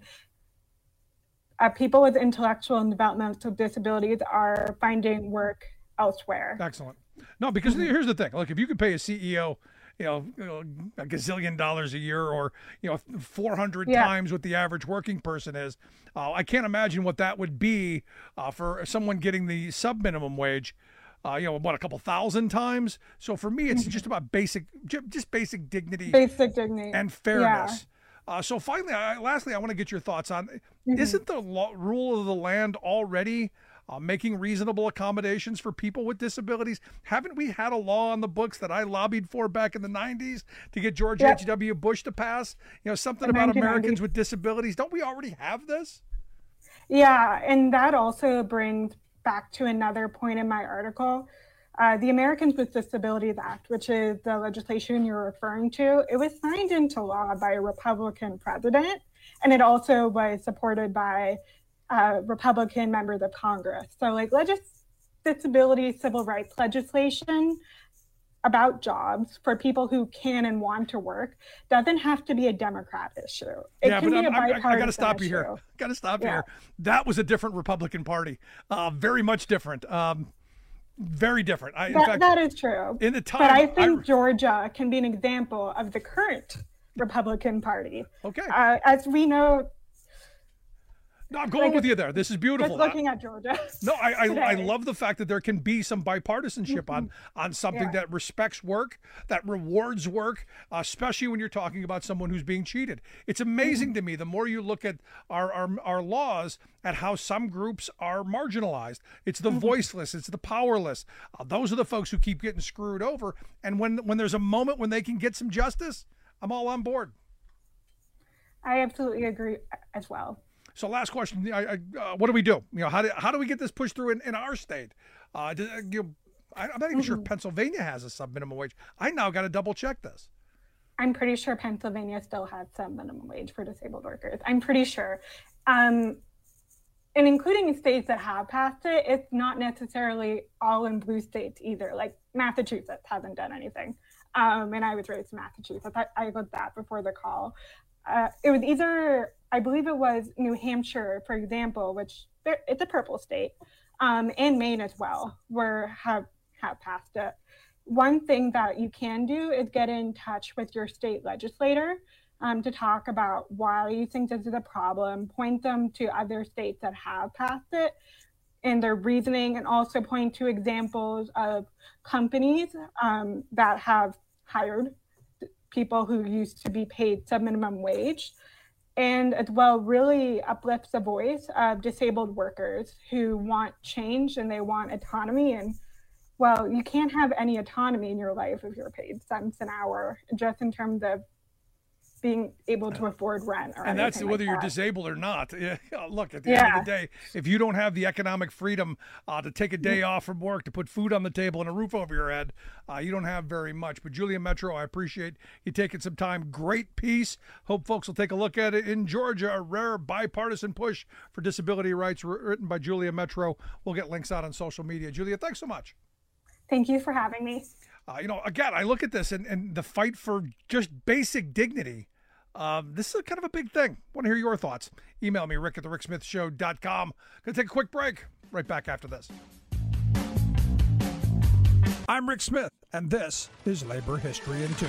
[SPEAKER 20] people with intellectual and developmental disabilities are finding work elsewhere.
[SPEAKER 9] Excellent. No, because here's the thing. Look, if you could pay a CEO, a gazillion dollars a year, or 400 times what the average working person is, I can't imagine what that would be for someone getting the sub minimum wage. A couple thousand times. So for me, it's just about basic dignity, and fairness. So finally, lastly, I want to get your thoughts on: isn't the rule of the land already making reasonable accommodations for people with disabilities? Haven't we had a law on the books that I lobbied for back in the 90s to get George H.W. Bush to pass? Something about Americans with disabilities. Don't we already have this?
[SPEAKER 20] Yeah, and that also brings back to another point in my article. The Americans with Disabilities Act, which is the legislation you're referring to, it was signed into law by a Republican president, and it also was supported by Republican members of Congress. So like disability civil rights legislation about jobs for people who can and want to work doesn't have to be a Democrat issue. It can be a bipartisan
[SPEAKER 9] I got to stop you
[SPEAKER 20] issue.
[SPEAKER 9] here. Got to stop you here. That was a different Republican Party, very much different. Very different. In fact,
[SPEAKER 20] that is true.
[SPEAKER 9] In the time,
[SPEAKER 20] but I think Georgia can be an example of the current Republican Party.
[SPEAKER 9] Okay.
[SPEAKER 20] As we know.
[SPEAKER 9] No, I'm going with you there. This is beautiful.
[SPEAKER 20] Just looking at Georgia.
[SPEAKER 9] No, I love the fact that there can be some bipartisanship on something that respects work, that rewards work, especially when you're talking about someone who's being cheated. It's amazing to me, the more you look at our laws, at how some groups are marginalized. It's the voiceless, it's the powerless. Those are the folks who keep getting screwed over. And when there's a moment when they can get some justice, I'm all on board.
[SPEAKER 20] I absolutely agree as well.
[SPEAKER 9] So last question, what do we do? How do we get this pushed through in our state? I'm not even sure if Pennsylvania has a sub-minimum wage. I now got to double check this.
[SPEAKER 20] I'm pretty sure Pennsylvania still has some minimum wage for disabled workers. I'm pretty sure. And including states that have passed it, it's not necessarily all in blue states either. Like Massachusetts hasn't done anything. And I was raised in Massachusetts. I looked that before the call. It was either, I believe it was New Hampshire, for example, which it's a purple state, and Maine as well, have passed it. One thing that you can do is get in touch with your state legislator to talk about why you think this is a problem, point them to other states that have passed it and their reasoning, and also point to examples of companies that have hired people who used to be paid sub-minimum wage, and as well really uplifts the voice of disabled workers who want change and they want autonomy. And well, you can't have any autonomy in your life if you're paid cents an hour, just in terms of being able to afford rent or
[SPEAKER 9] and that's whether you're disabled or not. Look, at the end of the day, if you don't have the economic freedom to take a day off from work, to put food on the table and a roof over your head, you don't have very much. But Julia Metro, I appreciate you taking some time. Great piece. Hope folks will take a look at it. In Georgia, a rare bipartisan push for disability rights, written by Julia Metro. We'll get links out on social media. Julia, thanks so much.
[SPEAKER 20] Thank you for having me.
[SPEAKER 9] Again, I look at this and the fight for just basic dignity. This is kind of a big thing. Want to hear your thoughts? Email me, rick@thericksmithshow.com. Going to take a quick break. Right back after this. I'm Rick Smith, and this is Labor History in 2.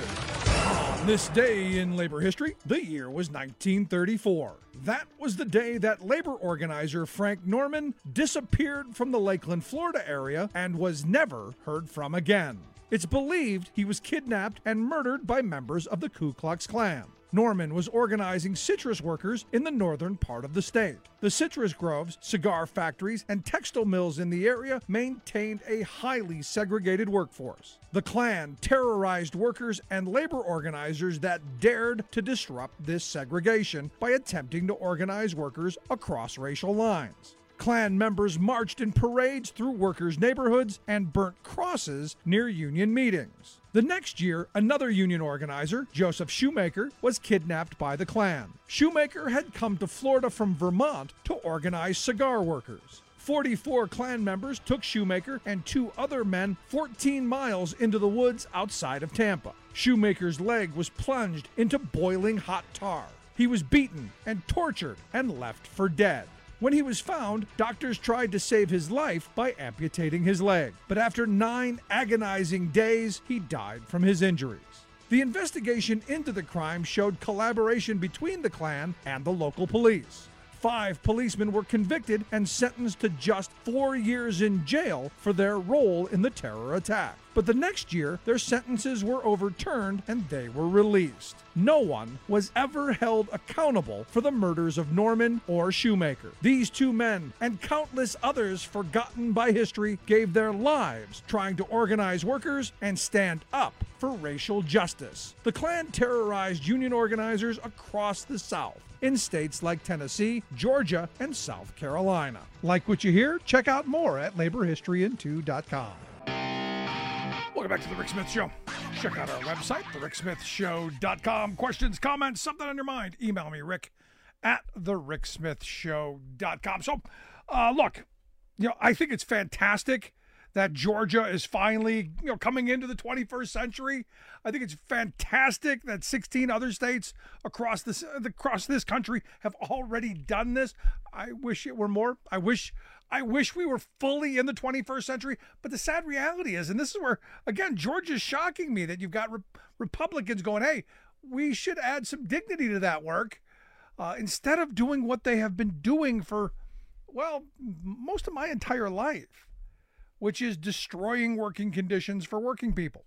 [SPEAKER 9] On this day in labor history, the year was 1934. That was the day that labor organizer Frank Norman disappeared from the Lakeland, Florida area and was never heard from again. It's believed he was kidnapped and murdered by members of the Ku Klux Klan. Norman was organizing citrus workers in the northern part of the state. The citrus groves, cigar factories, and textile mills in the area maintained a highly segregated workforce. The Klan terrorized workers and labor organizers that dared to disrupt this segregation by attempting to organize workers across racial lines. Klan members marched in parades through workers' neighborhoods and burnt crosses near union meetings. The next year, another union organizer, Joseph Shoemaker, was kidnapped by the Klan. Shoemaker had come to Florida from Vermont to organize cigar workers. 44 Klan members took Shoemaker and 2 other men 14 miles into the woods outside of Tampa. Shoemaker's leg was plunged into boiling hot tar. He was beaten and tortured and left for dead. When he was found, doctors tried to save his life by amputating his leg. But after 9 agonizing days, he died from his injuries. The investigation into the crime showed collaboration between the Klan and the local police. 5 policemen were convicted and sentenced to just 4 years in jail for their role in the terror attack. But the next year, their sentences were overturned and they were released. No one was ever held accountable for the murders of Norman or Shoemaker. These 2 men and countless others forgotten by history gave their lives trying to organize workers and stand up for racial justice. The Klan terrorized union organizers across the South, in states like Tennessee, Georgia, and South Carolina. Like what you hear? Check out more at laborhistoryin2.com. Welcome back to The Rick Smith Show. Check out our website, thericksmithshow.com. Questions, comments, something on your mind, email me, Rick at thericksmithshow.com. So, look, I think it's fantastic that Georgia is finally, coming into the 21st century. I think it's fantastic that 16 other states across this country have already done this. I wish it were more. I wish we were fully in the 21st century. But the sad reality is, and this is where, again, Georgia's shocking me, that you've got Republicans going, hey, we should add some dignity to that work, instead of doing what they have been doing for, well, most of my entire life, which is destroying working conditions for working people.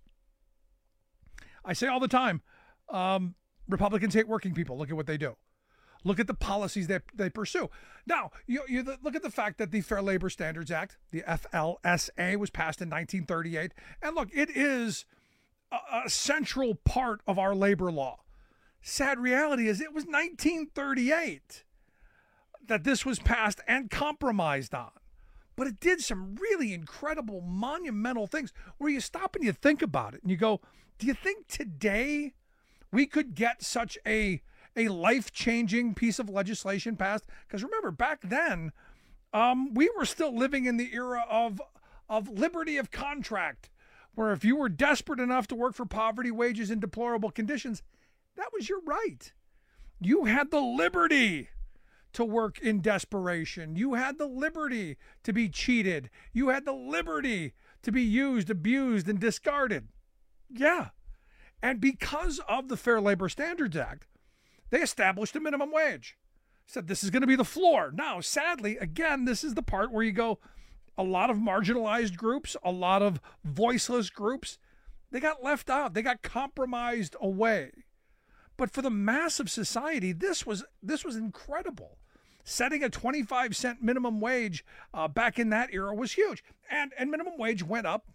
[SPEAKER 9] I say all the time, Republicans hate working people. Look at what they do. Look at the policies they pursue. Now, you look at the fact that the Fair Labor Standards Act, the FLSA, was passed in 1938. And look, it is a central part of our labor law. Sad reality is it was 1938 that this was passed and compromised on. But it did some really incredible, monumental things where you stop and you think about it and you go, do you think today we could get such a life-changing piece of legislation passed? Because remember, back then, we were still living in the era of liberty of contract, where if you were desperate enough to work for poverty wages in deplorable conditions, that was your right. You had the liberty to work in desperation. You had the liberty to be cheated. You had the liberty to be used, abused, and discarded. Yeah. And because of the Fair Labor Standards Act, they established a minimum wage. Said this is going to be the floor. Now, sadly, again, this is the part where you go, a lot of marginalized groups, a lot of voiceless groups, they got left out. They got compromised away. But for the mass of society, this was incredible. Setting a 25-cent minimum wage back in that era was huge. And minimum wage went up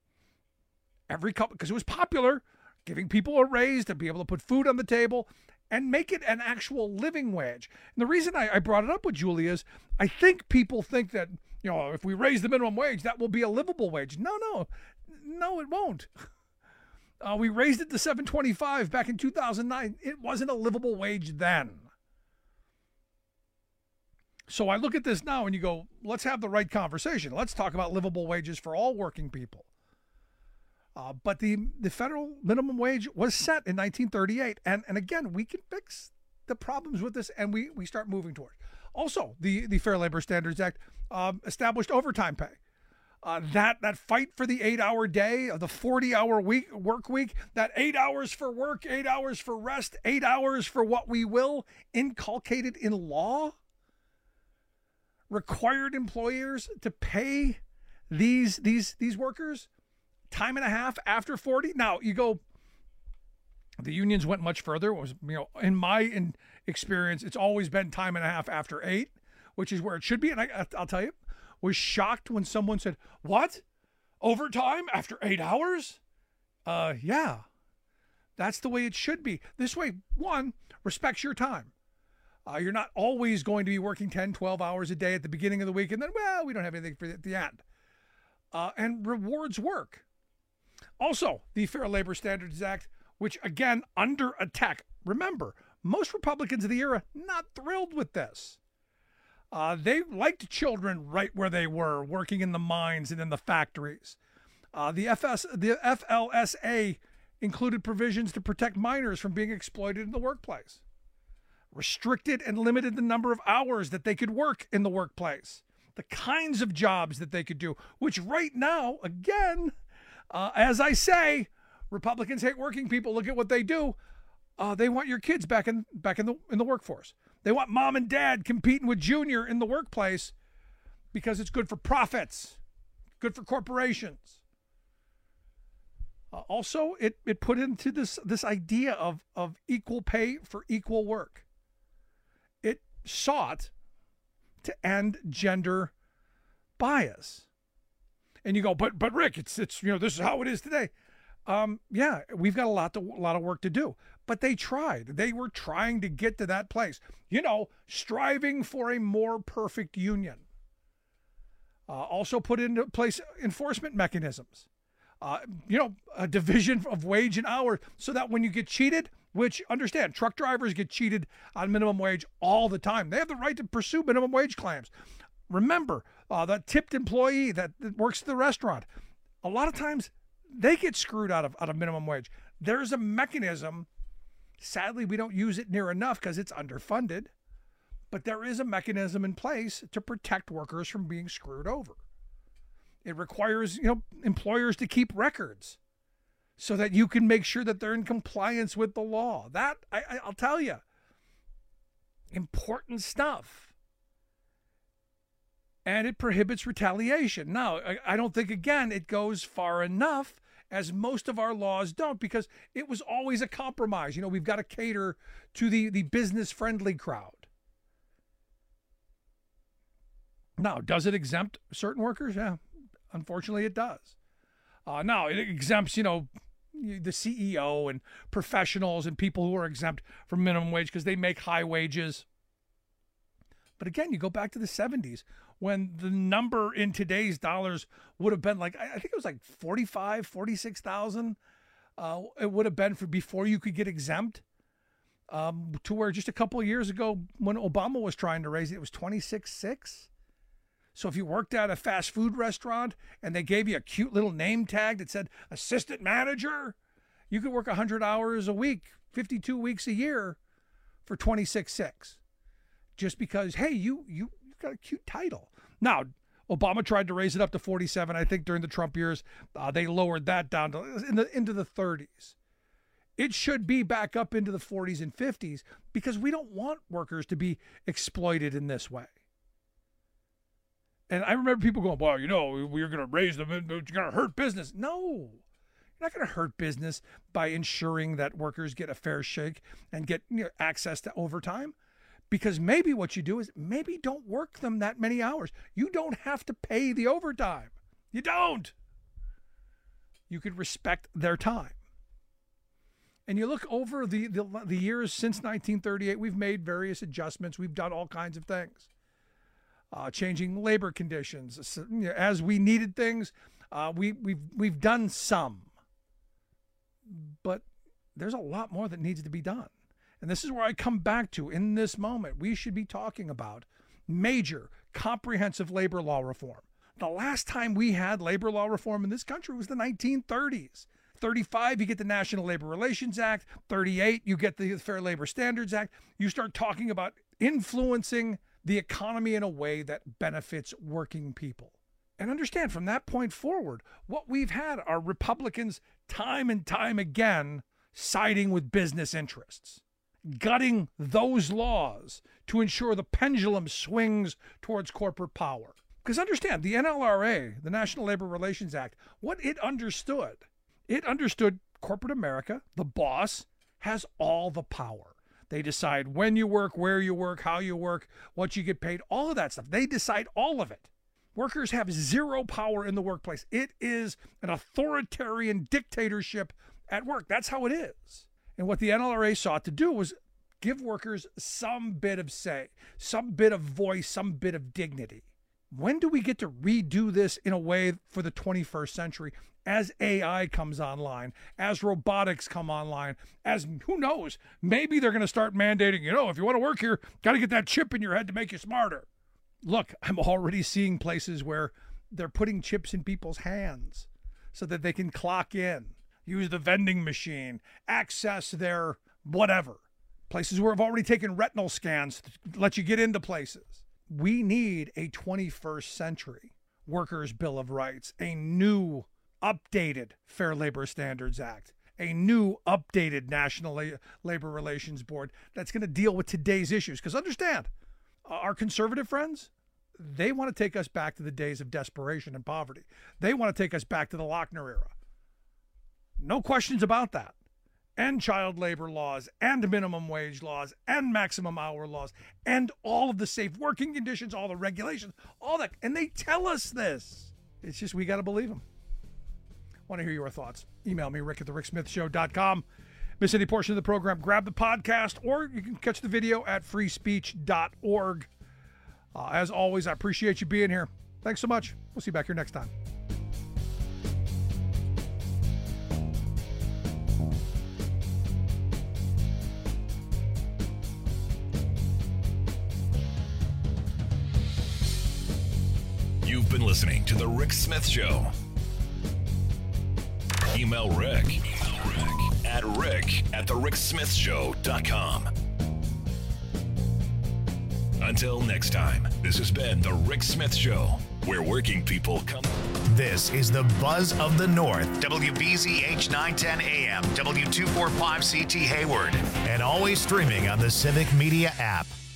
[SPEAKER 9] every couple, because it was popular, giving people a raise to be able to put food on the table and make it an actual living wage. And the reason I brought it up with Julie is I think people think that, if we raise the minimum wage, that will be a livable wage. No, it won't. We raised it to $7.25 back in 2009. It wasn't a livable wage then. So I look at this now and you go, let's have the right conversation. Let's talk about livable wages for all working people. But the federal minimum wage was set in 1938. And again, we can fix the problems with this and we start moving towards. Also, the Fair Labor Standards Act established overtime pay. That fight for the 8-hour day, the 40-hour work week, that 8 hours for work, 8 hours for rest, 8 hours for what we will, inculcated in law, required employers to pay these workers time and a half after 40. Now you go, the unions went much further. It was, in my experience, it's always been time and a half after 8, which is where it should be. And I'll tell you, was shocked when someone said, what? Overtime after 8 hours? Yeah, that's the way it should be. This way, one, respects your time. You're not always going to be working 10, 12 hours a day at the beginning of the week and then, well, we don't have anything for at the end. And rewards work. Also, the Fair Labor Standards Act, which again, under attack. Remember, most Republicans of the era not thrilled with this. They liked children right where they were, working in the mines and in the factories. The FLSA included provisions to protect minors from being exploited in the workplace. Restricted and limited the number of hours that they could work in the workplace, the kinds of jobs that they could do, which right now, again, as I say, Republicans hate working people. Look at what they do. They want your kids back in the workforce. They want mom and dad competing with junior in the workplace because it's good for profits, good for corporations. Also, it put into this idea of equal pay for equal work. It sought to end gender bias. And you go, but Rick, it's this is how it is today. Yeah, we've got a lot of work to do. But they tried. They were trying to get to that place. Striving for a more perfect union. Also put into place enforcement mechanisms. a division of wage and hour, so that when you get cheated, which, understand, truck drivers get cheated on minimum wage all the time. They have the right to pursue minimum wage claims. Remember, that tipped employee that works at the restaurant, a lot of times they get screwed out of minimum wage. There's a mechanism. Sadly, we don't use it near enough because it's underfunded, but there is a mechanism in place to protect workers from being screwed over. It requires, employers to keep records so that you can make sure that they're in compliance with the law. That, I'll tell you, important stuff. And it prohibits retaliation. Now, I don't think, again, it goes far enough, as most of our laws don't, because it was always a compromise. We've got to cater to the business-friendly crowd. Now, does it exempt certain workers? Yeah, unfortunately it does. Now, it exempts, the CEO and professionals and people who are exempt from minimum wage because they make high wages. But again, you go back to the 70s when the number in today's dollars would have been like, I think it was like 45, 46,000. It would have been for before you could get exempt, to where just a couple of years ago when Obama was trying to raise it, it was 26,600. So if you worked at a fast food restaurant and they gave you a cute little name tag that said assistant manager, you could work 100 hours a week, 52 weeks a year for 26,600. Just because, hey, you got a cute title. Now, Obama tried to raise it up to 47. I think during the Trump years, they lowered that down to into the 30s. It should be back up into the 40s and 50s because we don't want workers to be exploited in this way. And I remember people going, well, we're going to raise them and you're going to hurt business. No, you're not going to hurt business by ensuring that workers get a fair shake and get access to overtime. Because maybe what you do is maybe don't work them that many hours. You don't have to pay the overtime. You don't. You could respect their time. And you look over the years since 1938, we've made various adjustments. We've done all kinds of things. Changing labor conditions. As we needed things, we've done some. But there's a lot more that needs to be done. And this is where I come back to in this moment. We should be talking about major, comprehensive labor law reform. The last time we had labor law reform in this country was the 1930s. 35, you get the National Labor Relations Act. 38, you get the Fair Labor Standards Act. You start talking about influencing the economy in a way that benefits working people. And understand, from that point forward, what we've had are Republicans time and time again siding with business interests, gutting those laws to ensure the pendulum swings towards corporate power. Because understand, the NLRA, the National Labor Relations Act, what it understood corporate America, the boss, has all the power. They decide when you work, where you work, how you work, what you get paid, all of that stuff. They decide all of it. Workers have zero power in the workplace. It is an authoritarian dictatorship at work. That's how it is. And what the NLRA sought to do was give workers some bit of say, some bit of voice, some bit of dignity. When do we get to redo this in a way for the 21st century as AI comes online, as robotics come online, as who knows, maybe they're going to start mandating, if you want to work here, got to get that chip in your head to make you smarter. Look, I'm already seeing places where they're putting chips in people's hands so that they can clock in, use the vending machine, access their whatever. Places where I've already taken retinal scans to let you get into places. We need a 21st century Workers' Bill of Rights, a new updated Fair Labor Standards Act, a new updated National Labor Relations Board that's going to deal with today's issues. Because understand, our conservative friends, they want to take us back to the days of desperation and poverty. They want to take us back to the Lochner era. No questions about that. And child labor laws, and minimum wage laws, and maximum hour laws, and all of the safe working conditions, all the regulations, all that. And they tell us this. It's just we got to believe them. Want to hear your thoughts? Email me, rick@thericksmithshow.com. Miss any portion of the program, grab the podcast, or you can catch the video at freespeech.org. As always, I appreciate you being here. Thanks so much. We'll see you back here next time.
[SPEAKER 12] been listening to The Rick Smith Show. Email Rick at rick@thericksmithshow.com. Until next time, this has been The Rick Smith Show, where working people come.
[SPEAKER 1] This is the Buzz of the North, WBZH 910 AM, W245CT Hayward, and always streaming on the Civic Media app.